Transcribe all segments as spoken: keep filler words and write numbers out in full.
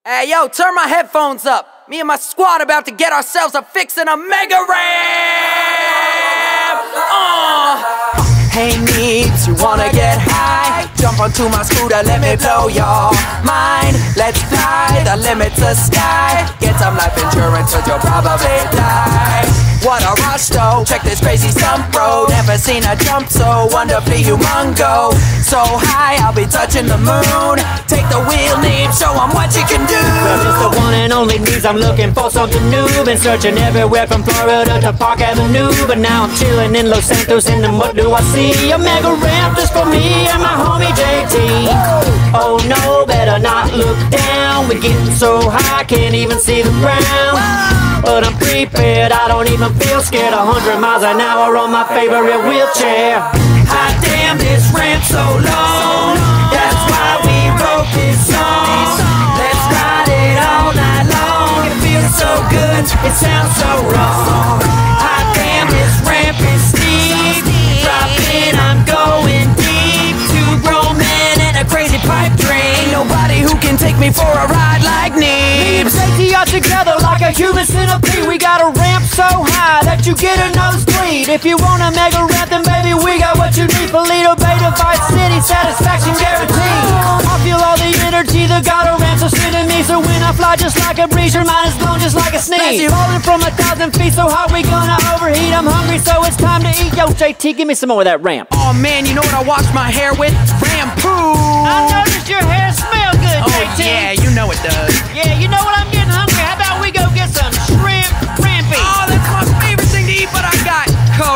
Hey, yo, turn my headphones up. Me and my squad about to get ourselves a fix in a mega ramp. Uh. Hey, neebs, you wanna get high? Jump onto my scooter, let me blow your mind. Let's fly, the limit's the sky. Get some life insurance or you'll probably die. What a rush though, check this crazy stump bro. Never seen a jump so wonderfully humongo. So high, I'll be touching the moon. Take the wheel, neeb, show 'em what you can do. Well, it's the one and only needs, I'm looking for something new. Been searching everywhere from Florida to Park Avenue, but now I'm chilling in Los Santos, and then what do I see? A mega ramp just for me and my homie J T. Oh no, better not look down. We're getting so high, can't even see the ground. But I'm prepared, I don't even feel scared. A hundred miles an hour on my favorite wheelchair. Hot damn, this ramp's so long. That's why we wrote this song. Let's ride it all night long. It feels so good, it sounds so wrong. Hot damn, this ramp is steep. Drop in, I'm going deep. Two grown men and a crazy pipe dream. Ain't nobody who can take me for a ride like neebs. J T are together like a human centipede. We got a ramp so high that you get a nosebleed. If you want a mega ramp, then baby, we got what you need. Polito, Beta, Vice City, satisfaction guaranteed. I feel all the energy the God of ramps are sending me. So when I fly just like a breeze, your mind is blown just like a sneeze. Falling from a thousand feet, so hot we gonna overheat. I'm hungry, so it's time to eat. Yo, J T, give me some more of that ramp. Oh man, you know what I wash my hair with? Shampoo. I noticed your hair smells good, Oh J T. yeah, you know it does. Yeah, you know what, I'm getting hungry. How about we go get some shrimp rampy? Oh, that's my favorite thing to eat, but I got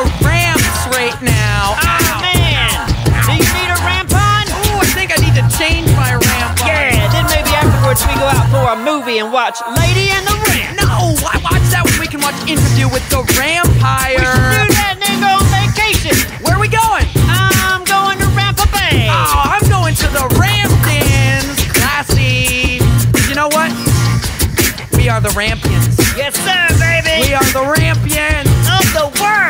cramps right now. Oh man, do you need a ramp on? Ooh, I think I need to change my ramp on. Yeah, then maybe afterwards we go out for a movie and watch Lady and the Ramp. No, why watch that when we can watch Interview with the Rampire? We should do that and then go on vacation. Where are we going? I'm going to Rampa Bay. Oh, I'm going to the Ramptons. Classy. You know what? We are the Rampions. Yes, sir, baby. We are the Rampions. Of the world.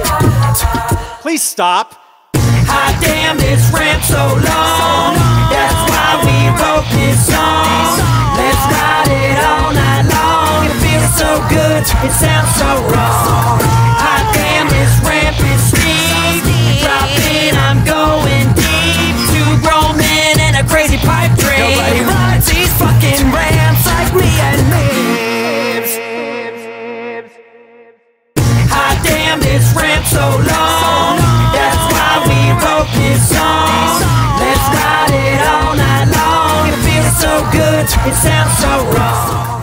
Please stop. Hot damn, this ramp so long. That's why we wrote this song. Let's ride it all night long. It feels so good, it sounds so wrong. Hot damn, this ramp is steep. Drop in, I'm going deep. Two grown men and a crazy pipe dream. Nobody rides these fucking ramps like me and neebs. Hot damn, this ramp so long. That's why we wrote this song. Let's ride it all night long. It feels so good, it sounds so wrong.